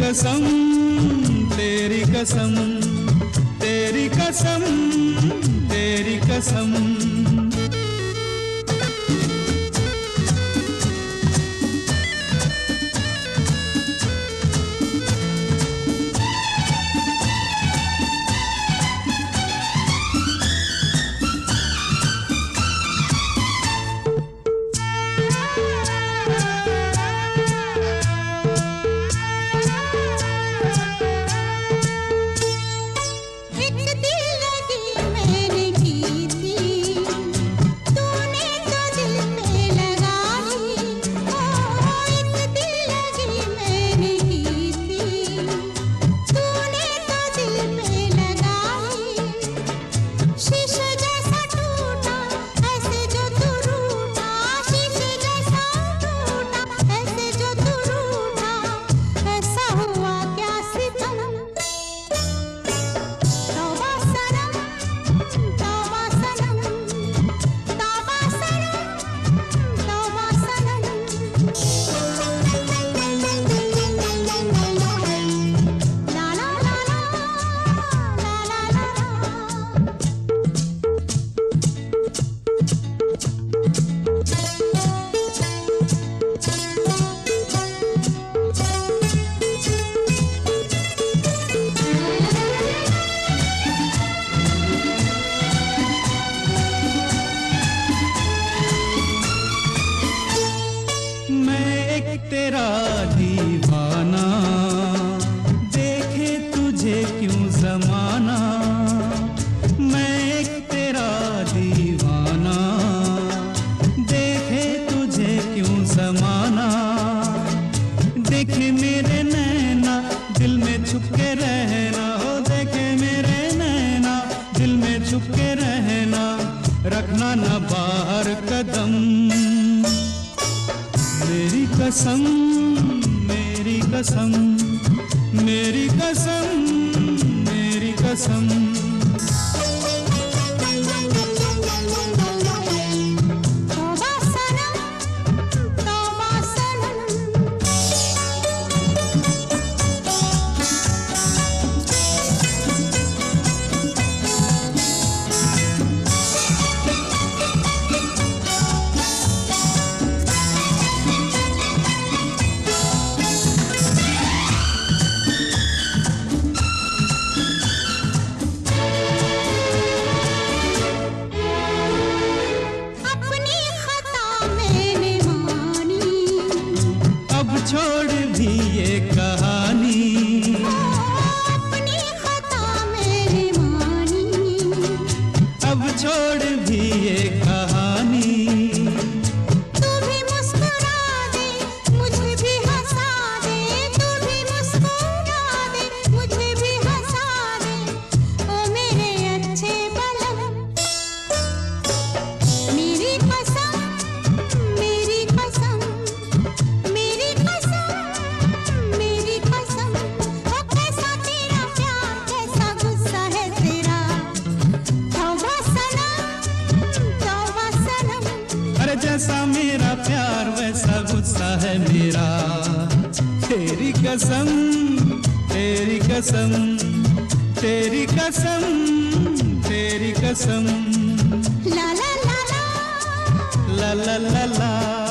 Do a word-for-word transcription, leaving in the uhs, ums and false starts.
कसम तेरी कसम तेरी कसम तेरी कसम। तेरा दीवाना देखे तुझे क्यों जमाना, मैं एक तेरा दीवाना देखे तुझे क्यों जमाना। देखे मेरे नैना दिल में छुप के रहना, हो देखे मेरे नैना दिल में छुप के रहना, रखना न बाहर कदम। मेरी कसम मेरी कसम मेरी कसम मेरी कसम। छोड़ भी ये कहानी, अपनी खता मैंने मानी, अब छोड़ भी ये कहानी। तू भी मुस्कुरा दे मुझे भी हंसा दे, तू भी मुस्कुरा दे मुझे भी हंसा दे, ओ मेरे अच्छे बलम। मेरी कसम मेरी कसम मेरी जैसा मेरा प्यार वैसा गुस्सा है मेरा। तेरी कसम तेरी कसम तेरी कसम तेरी कसम। ला ला ला ला ला ला ला ला।